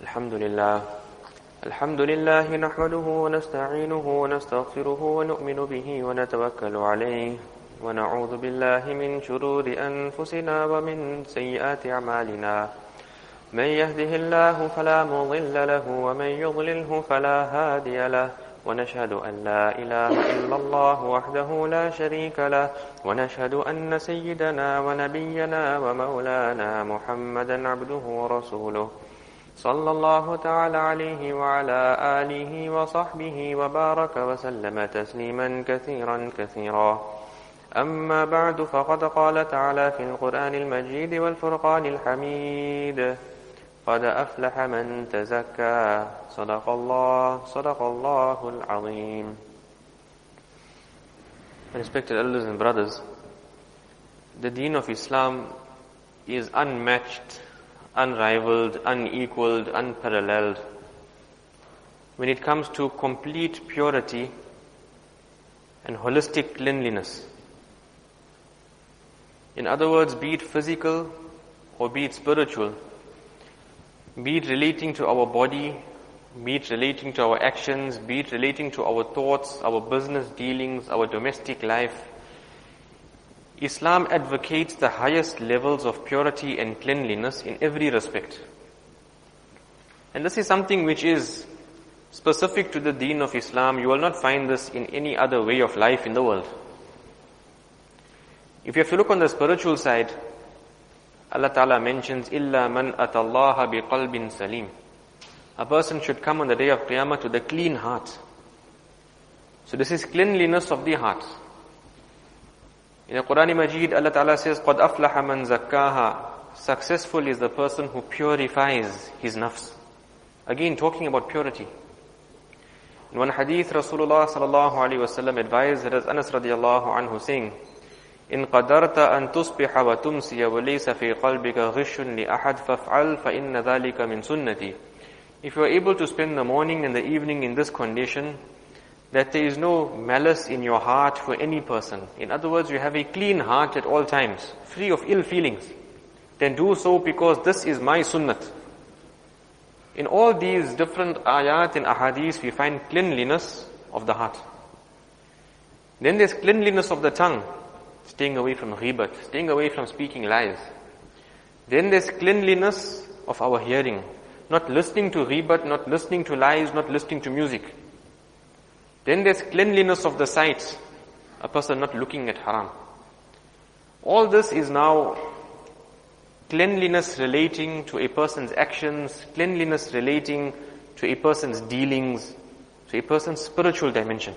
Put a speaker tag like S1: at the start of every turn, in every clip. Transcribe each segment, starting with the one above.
S1: الحمد لله نحمده ونستعينه ونستغفره ونؤمن به ونتوكل عليه ونعوذ بالله من شرور أنفسنا ومن سيئات أعمالنا من يهده الله فلا مضل له ومن يضلله فلا هادي له ونشهد أن لا إله إلا الله وحده لا شريك له ونشهد أن سيدنا ونبينا ومولانا محمدا عبده ورسوله صلى الله تعالى عليه وعلى آله وصحبه وبارك وسلم تسليما كثيرا أما بعد فقد قال تعالى في القرآن المجيد والفرقان الحميد قد أفلح من تزكى صدق الله العظيم. Respected elders and brothers, the deen of Islam is unmatched, unrivaled, unequaled, unparalleled when it comes to complete purity and holistic cleanliness. In other words, be it physical or be it spiritual, be it relating to our body, be it relating to our actions, be it relating to our thoughts, our business dealings, our domestic life, Islam advocates the highest levels of purity and cleanliness in every respect. And this is something which is specific to the deen of Islam. You will not find this in any other way of life in the world. If you have to look on the spiritual side, Allah Ta'ala mentions, إِلَّا مَنْ أَتَى اللَّهَ بِقَلْبٍ سَلِيمٍ. A person should come on the day of Qiyamah to the clean heart. So this is cleanliness of the heart. In the Quran Majid, Allah Ta'ala says, قَدْ أَفْلَحَ مَنْ زَكَّاهَا. Successful is the person who purifies his nafs. Again, talking about purity. In one hadith, Rasulullah sallallahu alaihi wasallam advised, that as Anas radiallahu anhu saying, إِن قَدَرْتَ أَن تُصْبِحَ وَتُمْسِيَ وَلَيْسَ فِي قَلْبِكَ غِشٌّ لِأَحَدٍ فَافْعَلْ فَإِنَّ ذَلِكَ مِن سُنَّتِي. If you are able to spend the morning and the evening in this condition, that there is no malice in your heart for any person. In other words, you have a clean heart at all times, free of ill feelings. Then do so, because this is my sunnat. In all these different ayat and ahadith, we find cleanliness of the heart. Then there's cleanliness of the tongue, staying away from ghibat, staying away from speaking lies. Then there's cleanliness of our hearing, not listening to ghibat, not listening to lies, not listening to music. Then there's cleanliness of the sight, a person not looking at haram. All this is now cleanliness relating to a person's actions, cleanliness relating to a person's dealings, to a person's spiritual dimension.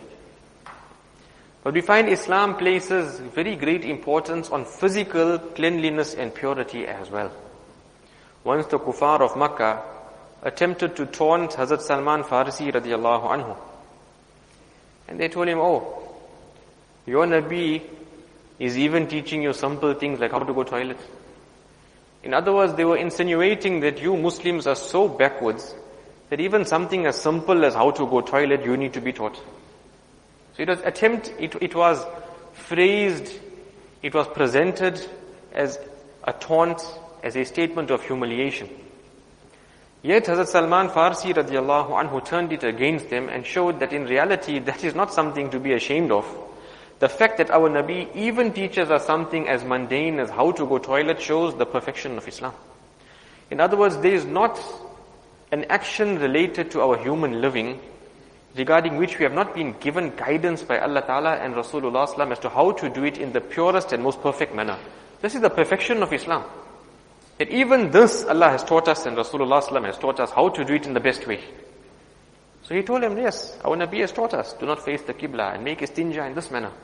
S1: But we find Islam places very great importance on physical cleanliness and purity as well. Once the kuffar of Makkah attempted to taunt Hazrat Salman Farsi radiallahu anhu. And they told him, oh, your Nabi is even teaching you simple things like how to go toilet. In other words, they were insinuating that you Muslims are so backwards that even something as simple as how to go toilet, you need to be taught. So it was phrased, it was presented as a taunt, as a statement of humiliation. Yet Hazrat Salman Farsi radiallahu anhu turned it against them and showed that in reality that is not something to be ashamed of. The fact that our Nabi even teaches us something as mundane as how to go toilet shows the perfection of Islam. In other words, there is not an action related to our human living regarding which we have not been given guidance by Allah Ta'ala and Rasulullah Sallam as to how to do it in the purest and most perfect manner. This is the perfection of Islam. That even this Allah has taught us and Rasulullah Sallam has taught us how to do it in the best way. So he told him, yes, our Nabi has taught us, do not face the Qibla and make istinja in this manner.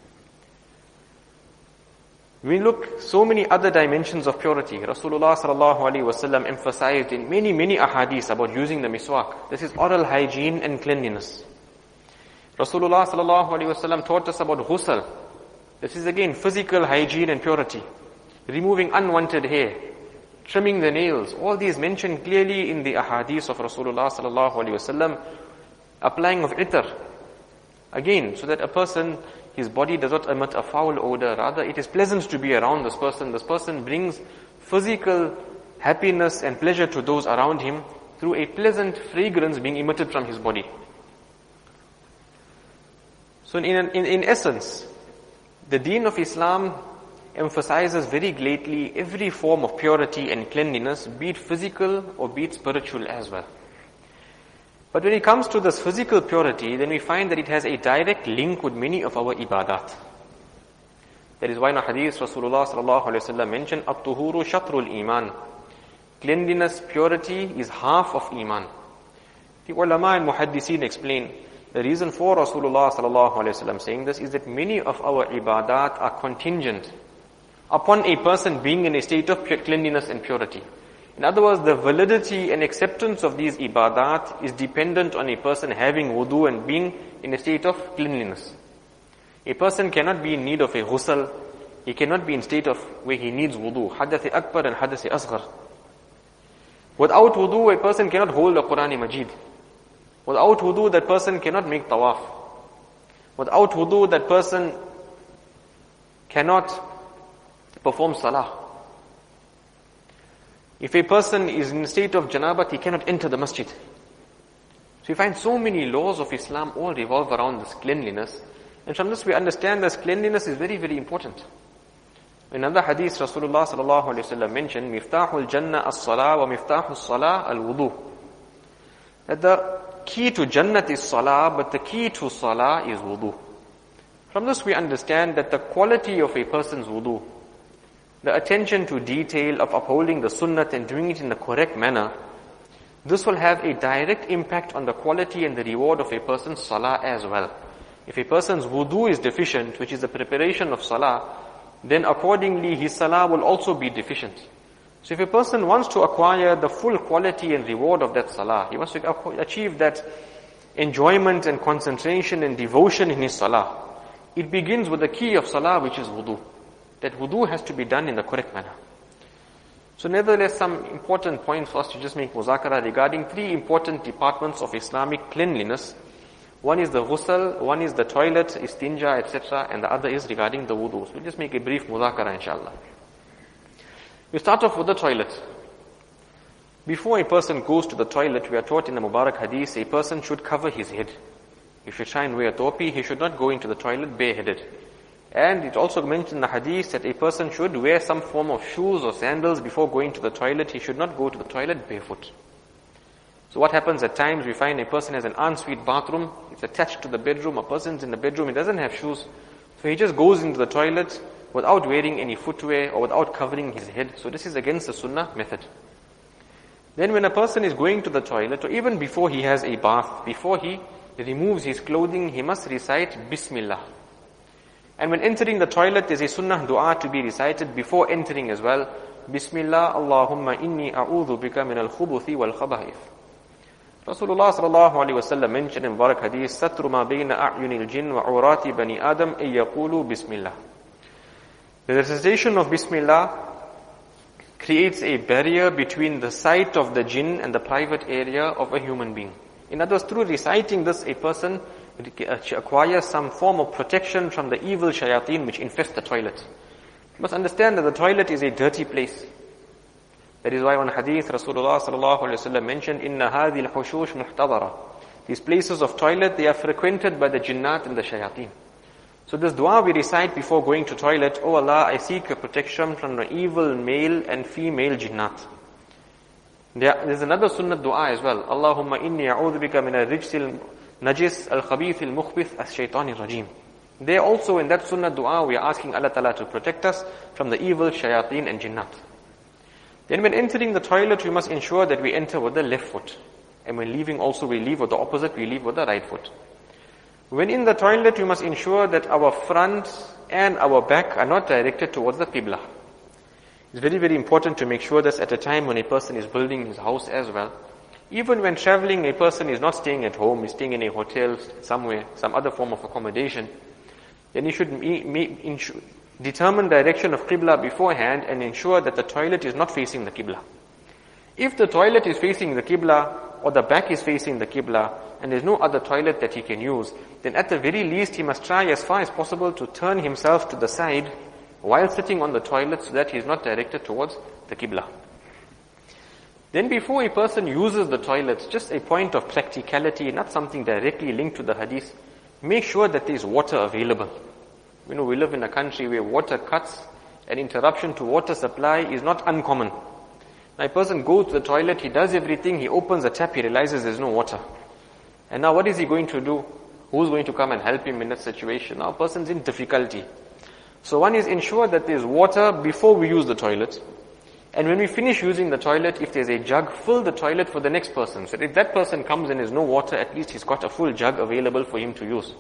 S1: We look so many other dimensions of purity. Rasulullah sallallahu alaihi wasallam emphasized in many ahadith about using the miswak. This is oral hygiene and cleanliness. Rasulullah sallallahu alaihi wasallam taught us about ghusl. This is again physical hygiene and purity. Removing unwanted hair, trimming the nails, all these mentioned clearly in the ahadith of Rasulullah sallallahu alaihi wasallam. Applying of itar, again, so that a person, his body does not emit a foul odor, rather it is pleasant to be around this person. This person brings physical happiness and pleasure to those around him. through a pleasant fragrance being emitted from his body. So in essence, the deen of Islam emphasizes very greatly every form of purity and cleanliness, be it physical or be it spiritual as well. But when it comes to this physical purity, then we find that it has a direct link with many of our ibadat. That is why in a hadith Rasulullah sallallahu alaihi wasallam mentioned, "At-tuhuru shatrul iman." Cleanliness, purity is half of iman. The ulama and muhaddiseen explain the reason for Rasulullah sallallahu alaihi wasallam saying this is that many of our ibadat are contingent upon a person being in a state of cleanliness and purity. In other words, the validity and acceptance of these ibadat is dependent on a person having wudu and being in a state of cleanliness. A person cannot be in need of a ghusl. He cannot be in state of where he needs wudu. Hadath akbar and hadath asghar. Without wudu, a person cannot hold the Quran Majid. Without wudu, that person cannot make tawaf. Without wudu, that person cannot perform salah. If a person is in a state of janabat, he cannot enter the masjid. So we find so many laws of Islam all revolve around this cleanliness. And from this we understand that cleanliness is very, very important. In another hadith, Rasulullah sallallahu alaihi wasallam mentioned, "Miftahul Jannah as-salah wa miftahul salah al-wudu." That the key to Jannat is salah, but the key to salah is wudu. From this we understand that the quality of a person's wudu, the attention to detail of upholding the sunnat and doing it in the correct manner, this will have a direct impact on the quality and the reward of a person's salah as well. If a person's wudu is deficient, which is the preparation of salah, then accordingly his salah will also be deficient. So if a person wants to acquire the full quality and reward of that salah, he wants to achieve that enjoyment and concentration and devotion in his salah, it begins with the key of salah, which is wudu. That wudu has to be done in the correct manner. So nevertheless, some important points for us to just make muzakara regarding three important departments of Islamic cleanliness. One is the ghusl, one is the toilet, istinja, etc. and the other is regarding the wudu. So we'll just make a brief muzakara inshallah. We start off with the toilet. Before a person goes to the toilet, we are taught in the Mubarak Hadith, a person should cover his head. He should try and wear a topi, he should not go into the toilet bareheaded. And it also mentioned in the Hadith that a person should wear some form of shoes or sandals before going to the toilet. He should not go to the toilet barefoot. So what happens at times, we find a person has an ensuite bathroom, it's attached to the bedroom, a person's in the bedroom, he doesn't have shoes. So he just goes into the toilet without wearing any footwear or without covering his head. So this is against the sunnah method. Then when a person is going to the toilet, or even before he has a bath, before he removes his clothing, he must recite Bismillah. And when entering the toilet, there's a sunnah dua to be recited before entering as well. Bismillah, Allahumma inni a'udhu bika min al-khubuthi wal-khaba'ith. Rasulullah sallallahu alaihi wasallam mentioned in Mubarak Hadith, "Satru ma bayna a'yunil jinn wa urati bani Adam ay yaqulu Bismillah." The recitation of Bismillah creates a barrier between the sight of the jinn and the private area of a human being. In other words, through reciting this, a person acquires some form of protection from the evil shayateen which infest the toilet. You must understand that the toilet is a dirty place. That is why on hadith Rasulullah sallallahu alaihi wasallam mentioned, "Inna hadhihi al-hushush muhtadara." These places of toilet, they are frequented by the jinnat and the shayateen. So this dua we recite before going to toilet, "Oh Allah, I seek a protection from the evil male and female jinnat." There's another sunnah dua as well. "Allahumma inni a'udhu bika min al-rijsil najis al-khabith al-mukhbith as-shaytanir rajim." There also in that sunnah dua we are asking Allah Ta'ala to protect us from the evil shayateen and jinnat. Then when entering the toilet, we must ensure that we enter with the left foot. And when leaving also, we leave with the opposite, we leave with the right foot. When in the toilet, we must ensure that our front and our back are not directed towards the Qibla. It's very, very important to make sure that at a time when a person is building his house as well. Even when traveling, a person is not staying at home, he's staying in a hotel, somewhere, some other form of accommodation. Then he should determine direction of Qibla beforehand and ensure that the toilet is not facing the Qibla. If the toilet is facing the Qibla or the back is facing the Qibla and there's no other toilet that he can use, then at the very least he must try as far as possible to turn himself to the side while sitting on the toilet so that he is not directed towards the Qibla. Then before a person uses the toilet, just a point of practicality, not something directly linked to the hadith, make sure that there is water available. We live in a country where water cuts and interruption to water supply is not uncommon. Now a person goes to the toilet, he does everything, he opens the tap, he realizes there's no water. And now what is he going to do? Who's going to come and help him in that situation? Now a person's in difficulty. So one is ensure that there's water before we use the toilet. And when we finish using the toilet, if there's a jug, fill the toilet for the next person. So if that person comes and there's no water, at least he's got a full jug available for him to use.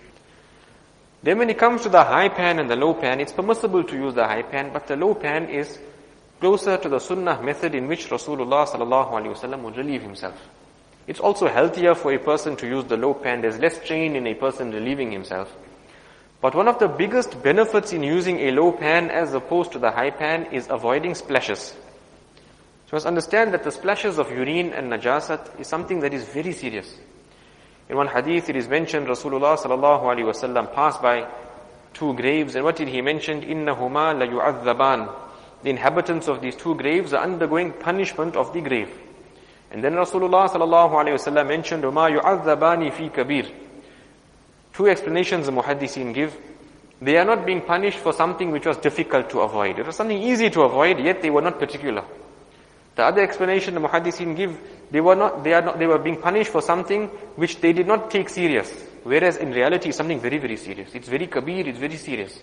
S1: Then when it comes to the high pan and the low pan, it's permissible to use the high pan, but the low pan is closer to the sunnah method in which Rasulullah sallallahu alaihi wasallam would relieve himself. It's also healthier for a person to use the low pan. There's less strain in a person relieving himself. But one of the biggest benefits in using a low pan as opposed to the high pan is avoiding splashes. So you must understand that the splashes of urine and najasat is something that is very serious. In one hadith it is mentioned Rasulullah sallallahu alaihi wasallam passed by two graves, and what did he mention? Innahuma la yu'adhaban. The inhabitants of these two graves are undergoing punishment of the grave. And then Rasulullah sallallahu alaihi wasallam mentioned ma yu'adhabani fi kabir. Two explanations the muhaddithin give. They are not being punished for something which was difficult to avoid. It was something easy to avoid, yet they were not particular. The other explanation the muhaddithin give, they were being punished for something which they did not take serious. Whereas in reality it's something very, very serious. It's very kabir, it's very serious.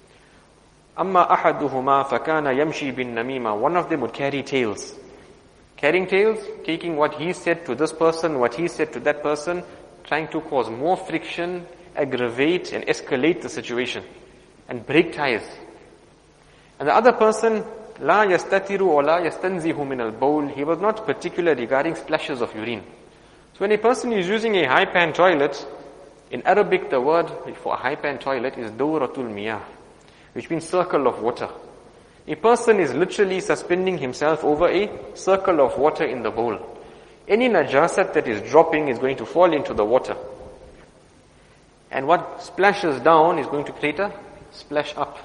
S1: Amma ahaduhuma fakana yamshi bin namima. One of them would carry tales. Carrying tales, taking what he said to this person, what he said to that person, trying to cause more friction, aggravate and escalate the situation and break ties. And the other person, la yastatiru or la yastanzihu min al-bawl, he was not particular regarding splashes of urine. So when a person is using a high pan toilet, in Arabic the word for a high pan toilet is dawratul miyah, which means circle of water. A person is literally suspending himself over a circle of water in the bowl. Any najasat that is dropping is going to fall into the water. And what splashes down is going to create a splash up.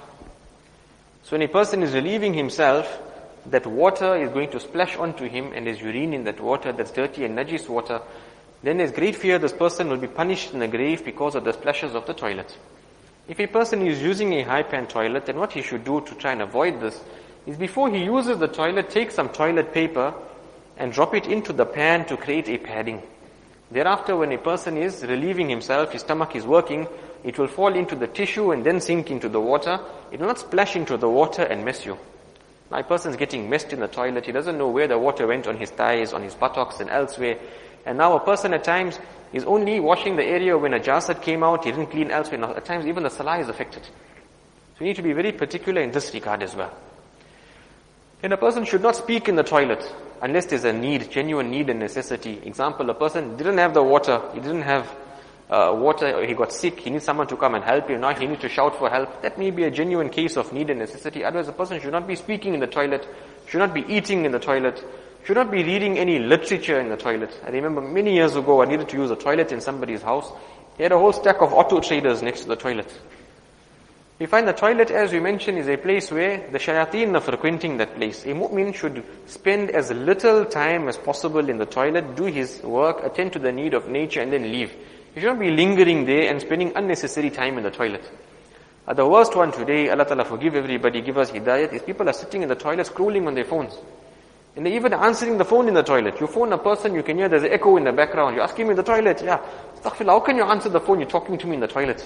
S1: So when a person is relieving himself, that water is going to splash onto him and there's urine in that water that's dirty and najis water, then there's great fear this person will be punished in the grave because of the splashes of the toilet. If a person is using a high pan toilet, then what he should do to try and avoid this is before he uses the toilet, take some toilet paper and drop it into the pan to create a padding. Thereafter, when a person is relieving himself, his stomach is working, it will fall into the tissue and then sink into the water. It will not splash into the water and mess you. Now a person is getting messed in the toilet, he doesn't know where the water went on his thighs, on his buttocks and elsewhere. And now a person at times is only washing the area when a jasad came out, he didn't clean elsewhere. Now at times even the salah is affected. So we need to be very particular in this regard as well. And a person should not speak in the toilet unless there's a need, genuine need and necessity. Example, a person didn't have the water, he didn't have water, he got sick, he needs someone to come and help him, now he needs to shout for help. That may be a genuine case of need and necessity. Otherwise a person should not be speaking in the toilet, should not be eating in the toilet, should not be reading any literature in the toilet. I remember many years ago I needed to use a toilet in somebody's house. He had a whole stack of auto traders next to the toilet. We find the toilet, as we mentioned, is a place where the shayateen are frequenting that place. A mu'min should spend as little time as possible in the toilet, do his work, attend to the need of nature and then leave. You should not be lingering there and spending unnecessary time in the toilet. The worst one today, Allah Ta'ala forgive everybody, give us hidayat, is people are sitting in the toilet scrolling on their phones. And they're even answering the phone in the toilet. You phone a person, you can hear there's an echo in the background. You ask him in the toilet, yeah, astaghfirullah, how can you answer the phone? You're talking to me in the toilet.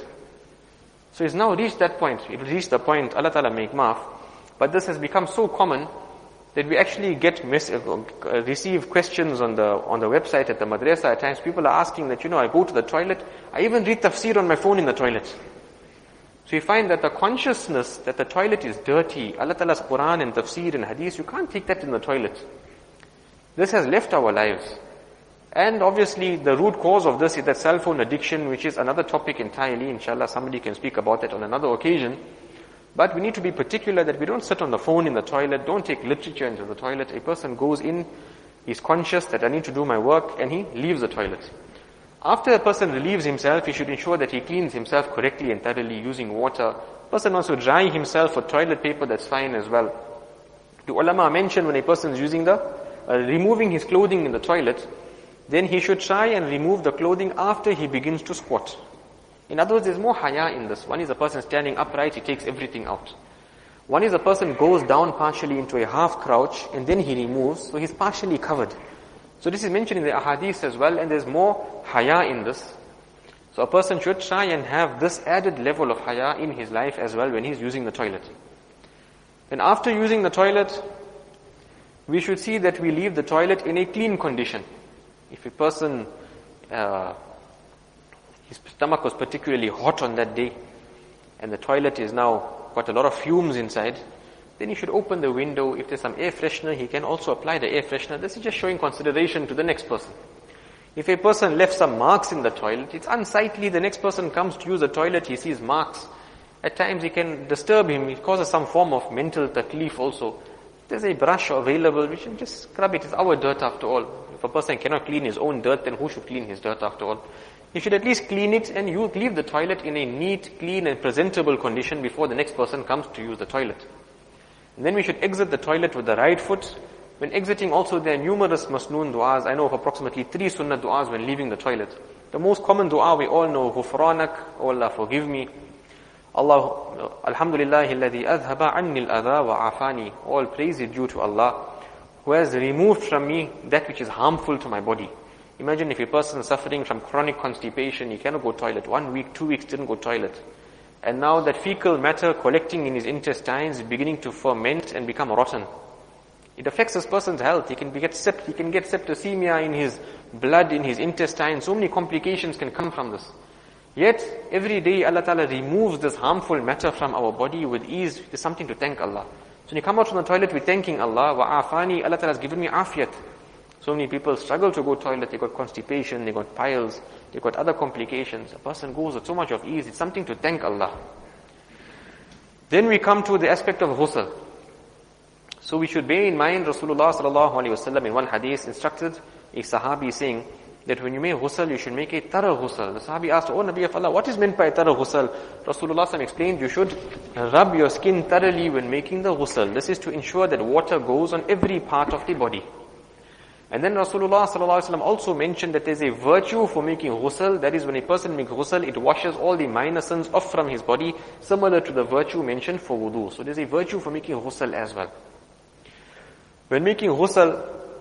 S1: So it's now reached that point. It reached the point, Allah Ta'ala make maaf. But this has become so common that we actually receive questions on the website at the madrasa. At times people are asking that, I go to the toilet, I even read tafsir on my phone in the toilet. So you find that the consciousness that the toilet is dirty, Allah Ta'ala's Quran and tafsir and hadith, you can't take that in the toilet. This has left our lives. And obviously the root cause of this is that cell phone addiction, which is another topic entirely. Inshallah, somebody can speak about that on another occasion. But we need to be particular that we don't sit on the phone in the toilet, don't take literature into the toilet. A person goes in, he's conscious that I need to do my work, and he leaves the toilet. After a person relieves himself, he should ensure that he cleans himself correctly and thoroughly using water. Person wants to dry himself with toilet paper, that's fine as well. The ulama mention when a person is using the removing his clothing in the toilet, then he should try and remove the clothing after he begins to squat. In other words, there's more haya in this. One is a person standing upright, he takes everything out. One is a person goes down partially into a half crouch and then he removes, so he's partially covered. So this is mentioned in the ahadith as well, and there's more haya in this. So a person should try and have this added level of haya in his life as well when he's using the toilet. And after using the toilet, we should see that we leave the toilet in a clean condition. If a person, his stomach was particularly hot on that day, and the toilet is now got a lot of fumes inside, then he should open the window. If there's some air freshener, he can also apply the air freshener. This is just showing consideration to the next person. If a person left some marks in the toilet, it's unsightly. The next person comes to use the toilet, he sees marks. At times it can disturb him. It causes some form of mental taklif also. There's a brush available, we should just scrub it. It's our dirt after all. If a person cannot clean his own dirt, then who should clean his dirt after all? You should at least clean it, and you leave the toilet in a neat, clean and presentable condition before the next person comes to use the toilet. And then we should exit the toilet with the right foot. When exiting also, there are numerous masnoon du'as. I know of approximately 3 sunnah du'as when leaving the toilet. The most common du'a we all know, Ghufranak, oh Allah forgive me. Allah, Alhamdulillahi alladhi adhaba anni al-adha wa afani. All praise is due to Allah, who has removed from me that which is harmful to my body. Imagine if a person is suffering from chronic constipation, he cannot go toilet. 1 week, 2 weeks didn't go toilet. And now that fecal matter collecting in his intestines is beginning to ferment and become rotten. It affects this person's health. He can get septicemia in his blood, in his intestines. So many complications can come from this. Yet, every day Allah Ta'ala removes this harmful matter from our body with ease. There's something to thank Allah. So when you come out from the toilet, we're thanking Allah. Wa afani, Allah Ta'ala has given me afiyat. So many people struggle to go toilet. They got constipation, they got piles, they got other complications. A person goes with so much of ease. It's something to thank Allah. Then we come to the aspect of ghusl. So we should bear in mind Rasulullah sallallahu alaihi wasallam in one hadith instructed a sahabi saying that when you make ghusl, you should make a thorough ghusl. The sahabi asked, "Oh Nabi of Allah, what is meant by thorough ghusl?" Rasulullah sallallahu explained, you should rub your skin thoroughly when making the ghusl. This is to ensure that water goes on every part of the body. And then Rasulullah sallallahu alaihi wasallam also mentioned that there's a virtue for making ghusl. That is, when a person makes ghusl, it washes all the minor sins off from his body, similar to the virtue mentioned for wudu. So there's a virtue for making ghusl as well. When making ghusl,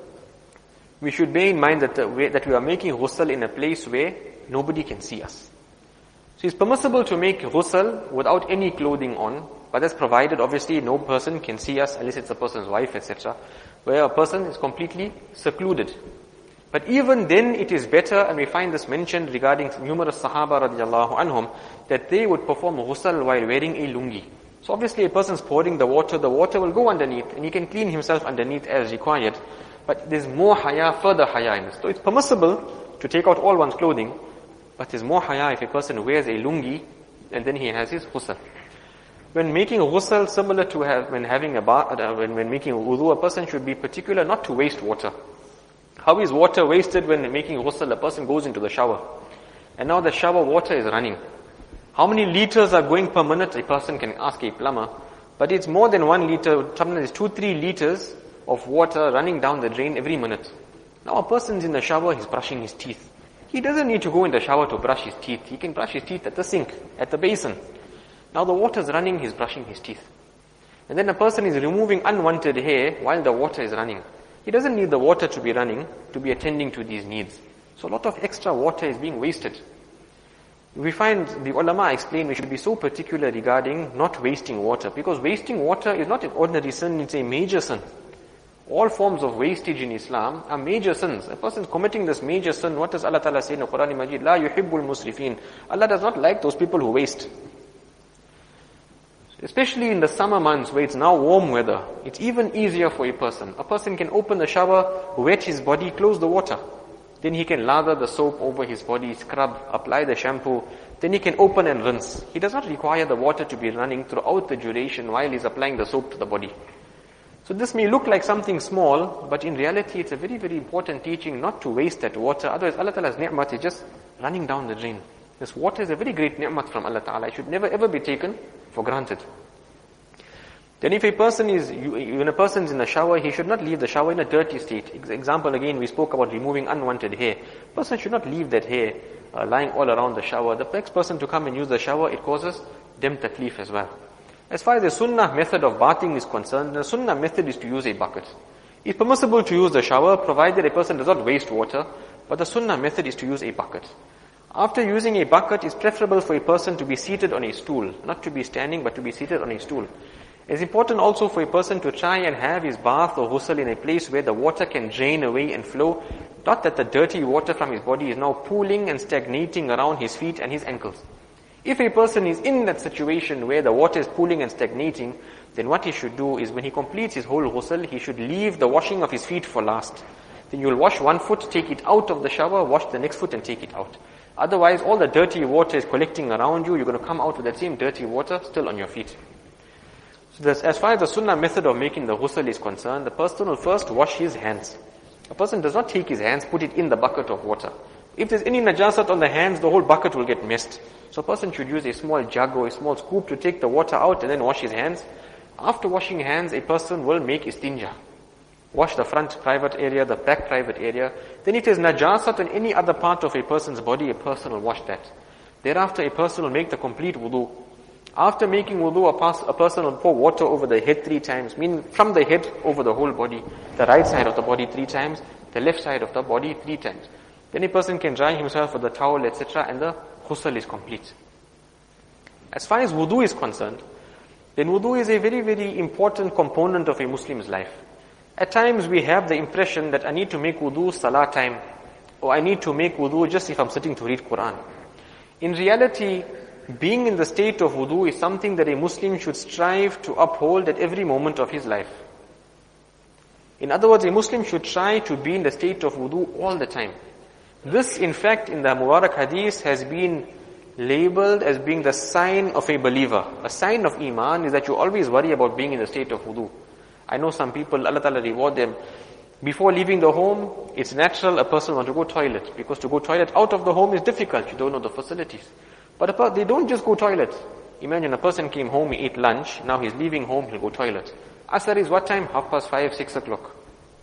S1: we should bear in mind that we are making ghusl in a place where nobody can see us. So it's permissible to make ghusl without any clothing on, but that's provided obviously no person can see us unless it's a person's wife, etc., where a person is completely secluded. But even then it is better, and we find this mentioned regarding numerous Sahaba radiallahu anhum, that they would perform ghusl while wearing a lungi. So obviously a person's pouring the water will go underneath, and he can clean himself underneath as required. But there's more haya, further haya in this. So it's permissible to take out all one's clothing, but there's more haya if a person wears a lungi, and then he has his ghusl. When making ghusl, similar to when making wudu, a person should be particular not to waste water. How is water wasted when making ghusl? A person goes into the shower, and now the shower water is running. How many liters are going per minute? A person can ask a plumber, but it's more than 1 liter, sometimes it's 2-3 liters of water running down the drain every minute. Now a person's in the shower, he's brushing his teeth. He doesn't need to go in the shower to brush his teeth. He can brush his teeth at the sink, at the basin. Now the water's running, he's brushing his teeth. And then a person is removing unwanted hair while the water is running. He doesn't need the water to be running to be attending to these needs. So a lot of extra water is being wasted. We find the ulama explain we should be so particular regarding not wasting water, because wasting water is not an ordinary sin, it's a major sin. All forms of wastage in Islam are major sins. A person is committing this major sin. What does Allah Ta'ala say in the Quran Majid? La yuhibbul musrifin. Allah does not like those people who waste. Especially in the summer months where it's now warm weather, it's even easier for a person. A person can open the shower, wet his body, close the water. Then he can lather the soap over his body, scrub, apply the shampoo. Then he can open and rinse. He does not require the water to be running throughout the duration while he's applying the soap to the body. So this may look like something small, but in reality it's a very, very important teaching not to waste that water. Otherwise Allah Ta'ala's ni'mat is just running down the drain. This water is a very great ni'mat from Allah Ta'ala. It should never ever be taken for granted. Then if a person is, when a person is in the shower, he should not leave the shower in a dirty state. Example again, we spoke about removing unwanted hair. Person should not leave that hair lying all around the shower. The next person to come and use the shower, it causes them taklif as well. As far as the sunnah method of bathing is concerned, the sunnah method is to use a bucket. It's permissible to use the shower provided a person does not waste water, but the sunnah method is to use a bucket. After using a bucket, it's preferable for a person to be seated on a stool, not to be standing, but to be seated on a stool. It's important also for a person to try and have his bath or ghusl in a place where the water can drain away and flow, not that the dirty water from his body is now pooling and stagnating around his feet and his ankles. If a person is in that situation where the water is pooling and stagnating, then what he should do is when he completes his whole ghusl, he should leave the washing of his feet for last. Then you will wash one foot, take it out of the shower, wash the next foot and take it out. Otherwise, all the dirty water is collecting around you, you're going to come out with that same dirty water still on your feet. So as far as the sunnah method of making the ghusl is concerned, the person will first wash his hands. A person does not take his hands, put it in the bucket of water. If there's any najasat on the hands, the whole bucket will get messed. So a person should use a small jug or a small scoop to take the water out and then wash his hands. After washing hands, a person will make istinja. Wash the front private area, the back private area. Then if there's najasat on any other part of a person's body, a person will wash that. Thereafter, a person will make the complete wudu. After making wudu, a person will pour water over the head 3 times, meaning from the head over the whole body, the right side of the body 3 times, the left side of the body 3 times. Then a person can dry himself with the towel, etc., and the ghusl is complete. As far as wudu is concerned, then wudu is a very, very important component of a Muslim's life. At times we have the impression that I need to make wudu salah time, or I need to make wudu just if I'm sitting to read Quran. In reality, being in the state of wudu is something that a Muslim should strive to uphold at every moment of his life. In other words, a Muslim should try to be in the state of wudu all the time. This, in fact, in the Mubarak Hadith has been labeled as being the sign of a believer. A sign of Iman is that you always worry about being in the state of wudu. I know some people, Allah Ta'ala reward them. Before leaving the home, it's natural a person wants to go toilet, because to go toilet out of the home is difficult. You don't know the facilities. But they don't just go toilet. Imagine a person came home, he ate lunch, now he's leaving home, he'll go toilet. Asr is what time? 5:30, 6 o'clock.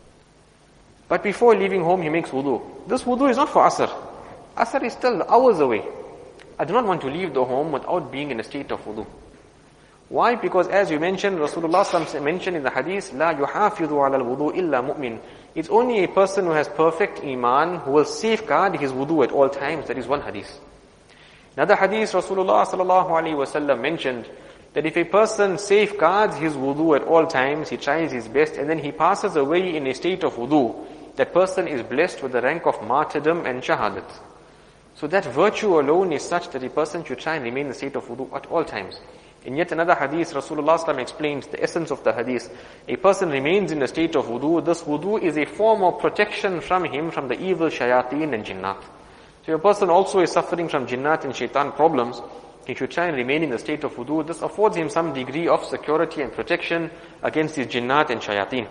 S1: But before leaving home, he makes wudu. This wudu is not for Asr. Asr is still hours away. I do not want to leave the home without being in a state of wudu. Why? Because as you mentioned, Rasulullah SAW mentioned in the hadith, لا يحافظ على الوضوء إلا مؤمن. It's only a person who has perfect Iman who will safeguard his wudu at all times. That is one hadith. Another hadith, Rasulullah SAW mentioned that if a person safeguards his wudu at all times, he tries his best, and then he passes away in a state of wudu, that person is blessed with the rank of martyrdom and shahadat. So that virtue alone is such that a person should try and remain in the state of wudu at all times. In yet another hadith, Rasulullah SAW explains the essence of the hadith. A person remains in a state of wudu. This wudu is a form of protection from him, from the evil shayateen and jinnat. So if a person also is suffering from jinnat and shaitan problems, he should try and remain in the state of wudu. This affords him some degree of security and protection against these jinnat and shayateen.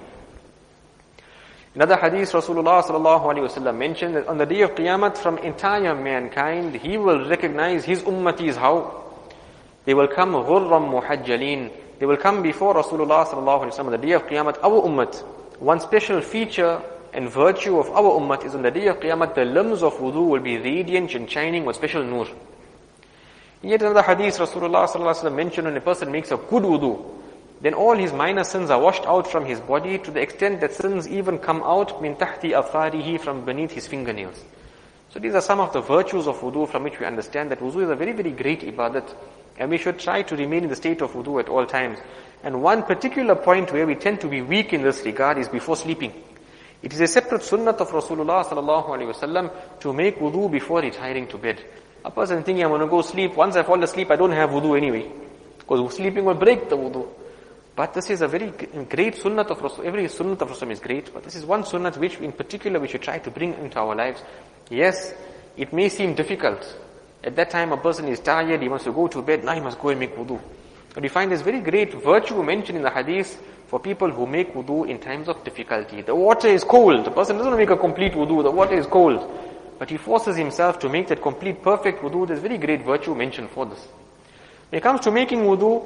S1: Another hadith, Rasulullah SAW mentioned that on the day of Qiyamah, from entire mankind, he will recognize his ummatis how? They will come ghurram muhajjalin. They will come before Rasulullah SAW on the day of Qiyamah, our ummat. One special feature and virtue of our ummah is on the day of Qiyamah, the limbs of wudu will be radiant and shining with special nur. Yet another hadith, Rasulullah SAW mentioned when a person makes a good wudu, then all his minor sins are washed out from his body to the extent that sins even come out min tahti afarihi, from beneath his fingernails. So these are some of the virtues of wudu from which we understand that wudu is a very, very great ibadat, and we should try to remain in the state of wudu at all times. And one particular point where we tend to be weak in this regard is before sleeping. It is a separate sunnah of Rasulullah SAW to make wudu before retiring to bed. A person thinking, I'm going to go sleep, once I fall asleep, I don't have wudu anyway, because sleeping will break the wudu. But this is a very great sunnah of Rasul. Every sunnah of Rasul is great, but this is one sunnah which in particular we should try to bring into our lives. Yes, it may seem difficult. At that time a person is tired, he wants to go to bed, now he must go and make wudu. But we find this very great virtue mentioned in the hadith for people who make wudu in times of difficulty. The water is cold. The person doesn't make a complete wudu. The water is cold. But he forces himself to make that complete perfect wudu. There's very great virtue mentioned for this. When it comes to making wudu,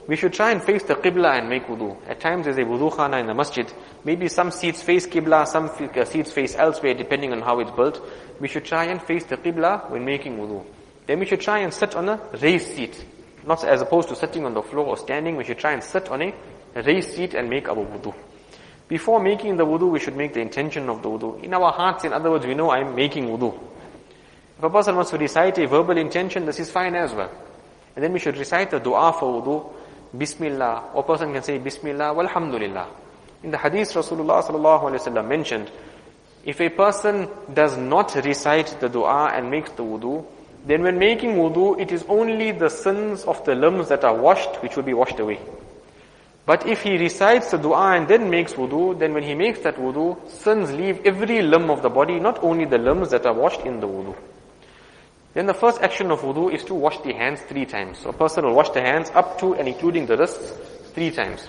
S1: we should try and face the Qibla and make wudu. At times there's a wudu khana in the masjid. Maybe some seats face Qibla, some seats face elsewhere depending on how it's built. We should try and face the Qibla when making wudu. Then we should try and sit on a raised seat. Not as opposed to sitting on the floor or standing, we should try and sit on a raised seat and make our wudu. Before making the wudu, we should make the intention of the wudu. In our hearts, in other words, we know I am making wudu. If a person wants to recite a verbal intention, this is fine as well. And then we should recite the dua for wudu, Bismillah, or person can say Bismillah, walhamdulillah. In the hadith, Rasulullah sallallahu alaihi wasallam mentioned, if a person does not recite the dua and makes the wudu, then when making wudu, it is only the sins of the limbs that are washed, which will be washed away. But if he recites the dua and then makes wudu, then when he makes that wudu, sins leave every limb of the body, not only the limbs that are washed in the wudu. Then the first action of wudu is to wash the hands 3 times. So a person will wash the hands up to and including the wrists 3 times.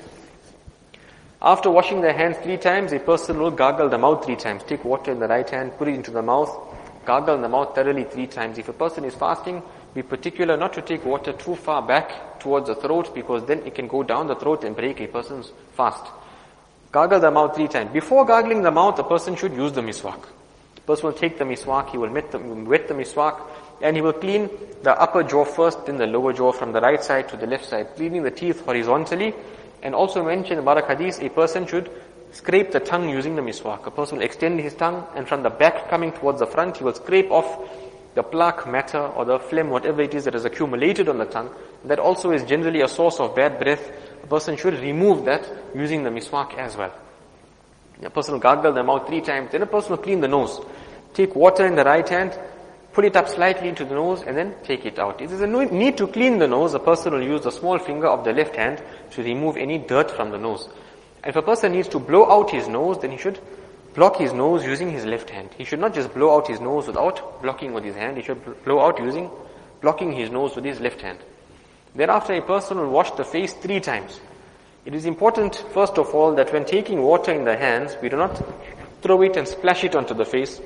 S1: After washing the hands 3 times, a person will gargle the mouth 3 times. Take water in the right hand, put it into the mouth, gargle in the mouth thoroughly 3 times. If a person is fasting, be particular not to take water too far back towards the throat, because then it can go down the throat and break a person's fast. Gargle the mouth 3 times. Before gargling the mouth, a person should use the miswak. The person will take the miswak, he will wet the miswak, and he will clean the upper jaw first, then the lower jaw from the right side to the left side, cleaning the teeth horizontally. And also mentioned in Barak Hadith, a person should scrape the tongue using the miswak. A person will extend his tongue, and from the back coming towards the front, he will scrape off the plaque matter or the phlegm, whatever it is that is accumulated on the tongue. That also is generally a source of bad breath. A person should remove that using the miswak as well. A person will gargle the mouth 3 times, then a person will clean the nose. Take water in the right hand, pull it up slightly into the nose, and then take it out. If there is a need to clean the nose, a person will use the small finger of the left hand to remove any dirt from the nose. And if a person needs to blow out his nose, then he should block his nose using his left hand. He should not just blow out his nose without blocking with his hand. He should blow out blocking his nose with his left hand. Thereafter, a person will wash the face 3 times. It is important, first of all, that when taking water in the hands, we do not throw it and splash it onto the face.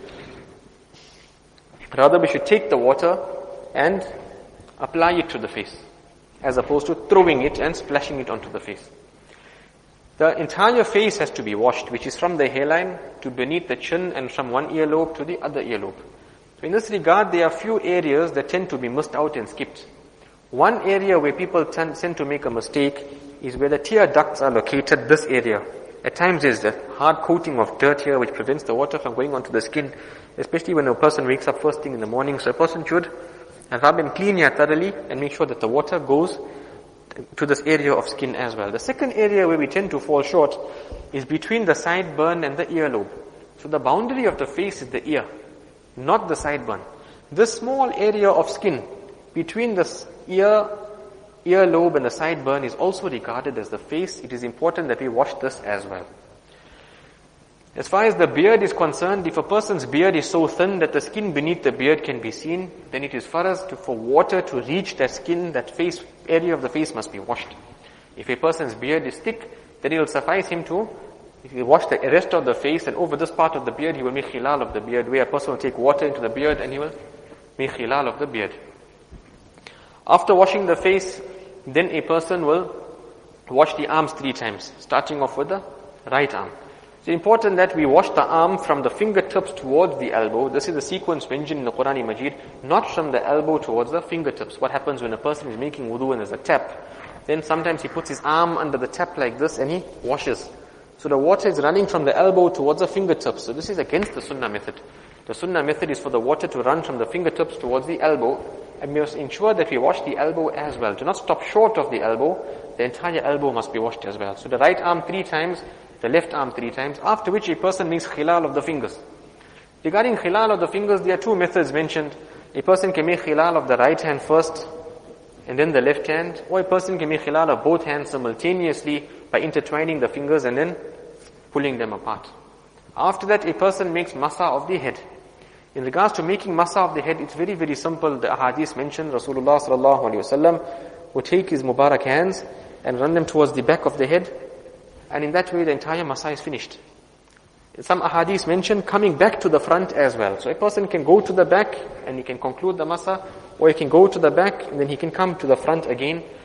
S1: Rather, we should take the water and apply it to the face, as opposed to throwing it and splashing it onto the face. The entire face has to be washed, which is from the hairline to beneath the chin and from one earlobe to the other earlobe. So in this regard, there are few areas that tend to be missed out and skipped. One area where people tend to make a mistake is where the tear ducts are located, this area. At times there's a hard coating of dirt here which prevents the water from going onto the skin, especially when a person wakes up first thing in the morning. So a person should rub and clean here thoroughly and make sure that the water goes to this area of skin as well. The second area where we tend to fall short is between the sideburn and the earlobe. So the boundary of the face is the ear, not the sideburn. This small area of skin between the earlobe and the sideburn is also regarded as the face. It is important that we wash this as well. As far as the beard is concerned, if a person's beard is so thin that the skin beneath the beard can be seen, then it is for us for water to reach that skin, that face area of the face must be washed. If a person's beard is thick, then it will suffice him to wash the rest of the face, and over this part of the beard he will make khilal of the beard, where a person will take water into the beard and he will make khilal of the beard. After washing the face, then a person will wash the arms 3 times, starting off with the right arm. It's important that we wash the arm from the fingertips towards the elbow. This is the sequence mentioned in the Quran Majid, not from the elbow towards the fingertips. What happens when a person is making wudu and there's a tap? Then sometimes he puts his arm under the tap like this and he washes. So the water is running from the elbow towards the fingertips. So this is against the sunnah method. The sunnah method is for the water to run from the fingertips towards the elbow. And we must ensure that we wash the elbow as well. Do not stop short of the elbow. The entire elbow must be washed as well. So the right arm 3 times, the left arm 3 times, after which a person makes khilal of the fingers. Regarding khilal of the fingers, there are 2 methods mentioned. A person can make khilal of the right hand first, and then the left hand, or a person can make khilal of both hands simultaneously by intertwining the fingers and then pulling them apart. After that, a person makes masa of the head. In regards to making masa of the head, it's very, very simple. The ahadith mentioned, Rasulullah sallallahu alaihi wasallam would take his Mubarak hands and run them towards the back of the head, and in that way the entire masa is finished. Some ahadith mention coming back to the front as well. So a person can go to the back and he can conclude the masa, or he can go to the back and then he can come to the front again.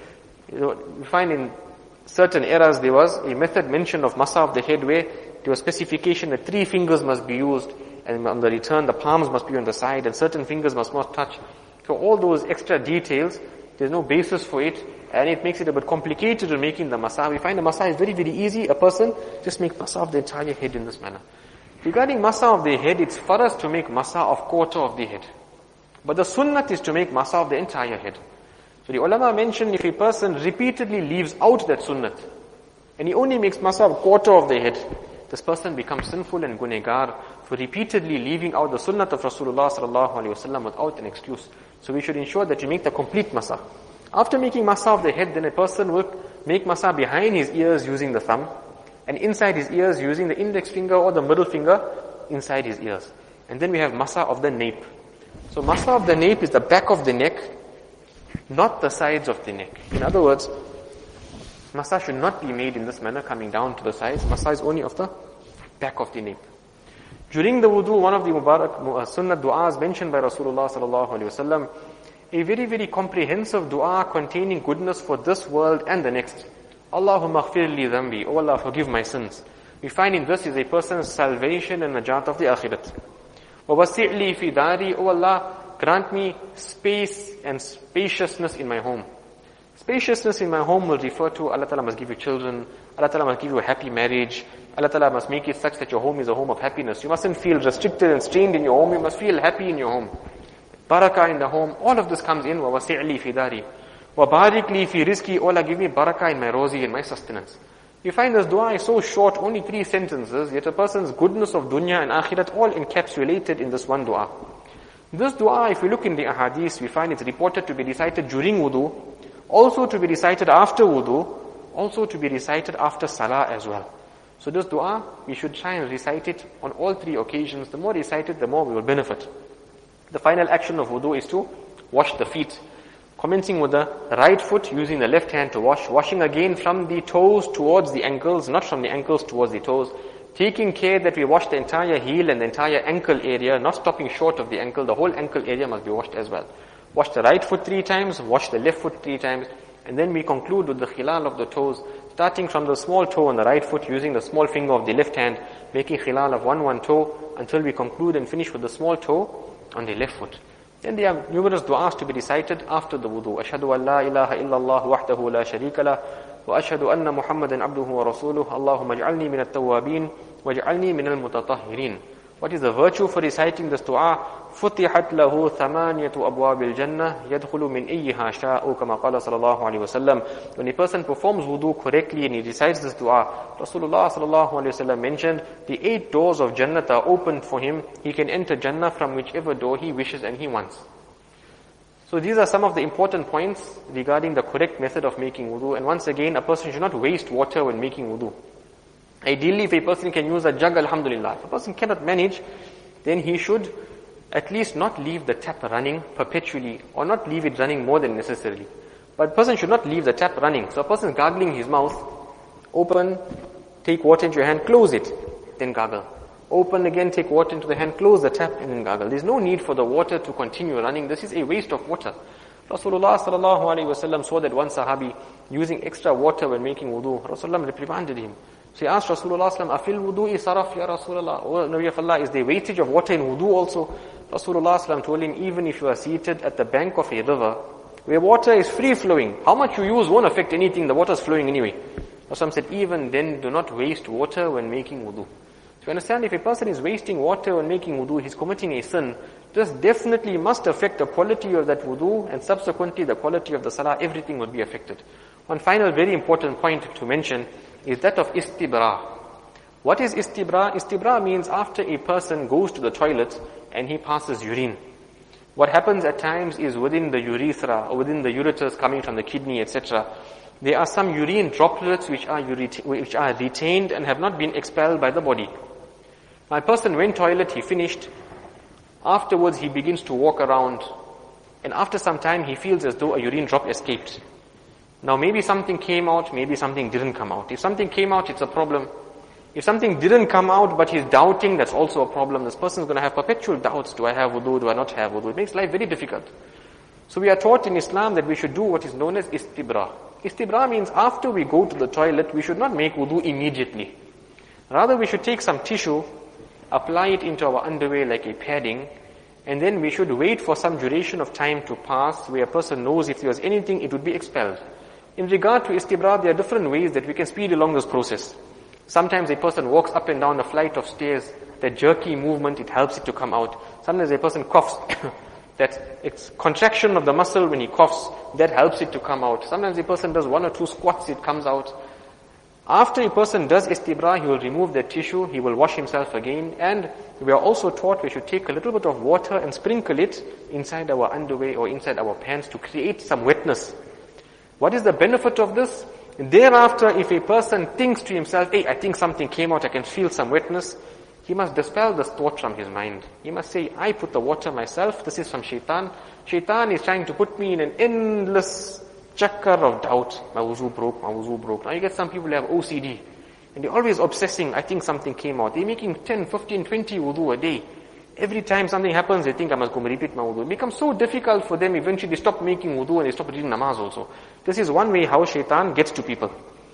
S1: We find in certain eras there was a method mentioned of masa of the head where there was specification that 3 fingers must be used, and on the return the palms must be on the side and certain fingers must not touch. So all those extra details, there's no basis for it, and it makes it a bit complicated in making the masa. We find the masa is very, very easy. A person just make masa of the entire head in this manner. Regarding masa of the head, it's for us to make masa of quarter of the head. But the sunnat is to make masa of the entire head. So the ulama mentioned if a person repeatedly leaves out that sunnat, and he only makes masa of quarter of the head, this person becomes sinful and gunegar for repeatedly leaving out the sunnat of Rasulullah sallallahu alaihi wasallam without an excuse. So we should ensure that you make the complete masa. After making masa of the head, then a person will make masa behind his ears using the thumb, and inside his ears using the index finger or the middle finger inside his ears. And then we have masa of the nape. So masa of the nape is the back of the neck, not the sides of the neck. In other words, masa should not be made in this manner, coming down to the sides. Masa is only of the back of the nape. During the wudu, one of the Mubarak sunnah du'as mentioned by Rasulullah sallallahu alaihi wasallam, a very, very comprehensive dua containing goodness for this world and the next. Allahumma aghfir li dhanbi, O Allah, forgive my sins. We find in this is a person's salvation and najat of the akhirat. Wa wasi' li fi dari, O Allah, grant me space and spaciousness in my home. Spaciousness in my home will refer to Allah Ta'ala must give you children, Allah Ta'ala must give you a happy marriage, Allah Ta'ala must make it such that your home is a home of happiness. You mustn't feel restricted and strained in your home, you must feel happy in your home. Barakah in the home, all of this comes in. Wa wasi' li fi dari. Wa barik li fi rizki, O Allah, give me barakah in my rozi and my sustenance. You find this dua is so short, only 3 sentences, yet a person's goodness of dunya and akhirat all encapsulated in this one dua. This dua, if we look in the ahadith, we find it's reported to be recited during wudu, also to be recited after wudu, also to be recited after salah as well. So this dua, we should try and recite it on all 3 occasions. The more recited, the more we will benefit. The final action of wudu is to wash the feet. Commencing with the right foot, using the left hand to wash. Washing again from the toes towards the ankles, not from the ankles towards the toes. Taking care that we wash the entire heel and the entire ankle area, not stopping short of the ankle. The whole ankle area must be washed as well. Wash the right foot 3 times, wash the left foot 3 times, and then we conclude with the khilal of the toes, starting from the small toe on the right foot, using the small finger of the left hand, making khilal of one toe, until we conclude and finish with the small toe on the left foot. Then there are numerous du'as to be recited after the wudu. Ashhadu an la ilaha illallah wahdahu la sharika lah, wa ashhadu anna Muhammadan abduhu wa rasuluh. Allahumma ij'alni min at-tawwabin waj'alni min al-mutatahhirin. What is the virtue for reciting this dua? Futihat lahu thamaniyatu abwabil jannah yadkhulu min ayyiha sha'u, kama qala sallallahu alaihi wasallam. When a person performs wudu correctly and he recites this dua, Rasulullah sallallahu alaihi wasallam mentioned the 8 doors of Jannah are opened for him. He can enter Jannah from whichever door he wishes and he wants. So these are some of the important points regarding the correct method of making wudu. And once again, a person should not waste water when making wudu. Ideally, if a person can use a jug, alhamdulillah. If a person cannot manage, then he should at least not leave the tap running perpetually, or not leave it running more than necessarily. But a person should not leave the tap running. So a person is gargling his mouth, open, take water into your hand, close it, then gargle. Open again, take water into the hand, close the tap, and then gargle. There's no need for the water to continue running. This is a waste of water. Rasulullah sallallahu alaihi wasallam saw that one sahabi using extra water when making wudu. Rasulullah reprimanded him. So he asked Rasulullah sallallahu alaihi wasallam, "Afil wudu'i saraf ya Rasulullah?" Oh Nabi of Allah, is there wastage of water in wudu also? Rasulullah sallallahu alaihi wasallam told him, even if you are seated at the bank of a river, where water is free flowing, how much you use won't affect anything, the water is flowing anyway. Rasulullah said, even then do not waste water when making wudu. So you understand, if a person is wasting water when making wudu, he's committing a sin. This definitely must affect the quality of that wudu, and subsequently the quality of the salah, everything would be affected. One final very important point to mention is that of istibra. What is istibra? Istibra means after a person goes to the toilet and he passes urine. What happens at times is within the urethra or within the ureters coming from the kidney, etc., there are some urine droplets which are retained and have not been expelled by the body. Now, a person went toilet, he finished. Afterwards, he begins to walk around, and after some time, he feels as though a urine drop escaped. Now, maybe something came out, maybe something didn't come out. If something came out, it's a problem. If something didn't come out, but he's doubting, that's also a problem. This person is going to have perpetual doubts. Do I have wudu? Do I not have wudu? It makes life very difficult. So we are taught in Islam that we should do what is known as istibra. Istibra means after we go to the toilet, we should not make wudu immediately. Rather, we should take some tissue, apply it into our underwear like a padding, and then we should wait for some duration of time to pass where a person knows if there was anything, it would be expelled. In regard to istibra, there are different ways that we can speed along this process. Sometimes a person walks up and down a flight of stairs, that jerky movement, it helps it to come out. Sometimes a person coughs, that it's contraction of the muscle when he coughs, that helps it to come out. Sometimes a person does 1 or 2 squats, it comes out. After a person does istibra, he will remove the tissue, he will wash himself again, and we are also taught we should take a little bit of water and sprinkle it inside our underwear or inside our pants to create some wetness. What is the benefit of this? Thereafter, if a person thinks to himself, hey, I think something came out, I can feel some wetness, he must dispel this thought from his mind. He must say, I put the water myself, this is from shaitan. Shaitan is trying to put me in an endless chakkar of doubt. My wuzu broke, my wuzu broke. Now you get some people who have OCD, and they're always obsessing, I think something came out. They're making 10, 15, 20 wudu a day. Every time something happens, they think I must go repeat my wudu. It becomes so difficult for them, eventually they stop making wudu and they stop reading namaz also. This is one way how shaitan gets to people.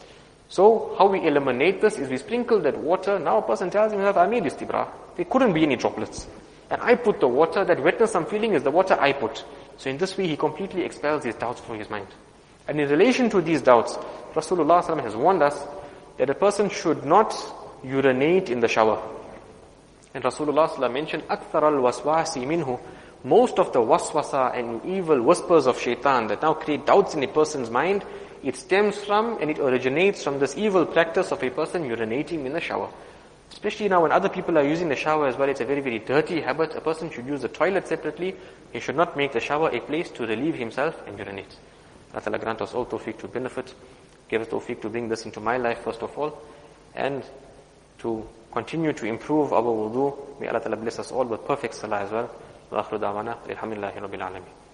S1: So, how we eliminate this is we sprinkle that water. Now a person tells himself, I made istibra. There couldn't be any droplets. And I put the water, that wetness I'm feeling is the water I put. So in this way, he completely expels his doubts from his mind. And in relation to these doubts, Rasulullah ﷺ has warned us that a person should not urinate in the shower. And Rasulullah ﷺ mentioned, أَكْثَرَ الْوَسْوَاسِ مِنْهُ, most of the waswasa and evil whispers of shaitan that now create doubts in a person's mind, it stems from and it originates from this evil practice of a person urinating in the shower. Especially now when other people are using the shower as well, it's a very, very dirty habit. A person should use the toilet separately. He should not make the shower a place to relieve himself and urinate. Allah Ta'ala grant us all tawfiq to benefit. Give us tawfiq to bring this into my life first of all, and to continue to improve our wudu. May Allah Ta'ala bless us all with perfect salah as well. Wa akhiru da'wana alhamdulillahi rabbil alameen.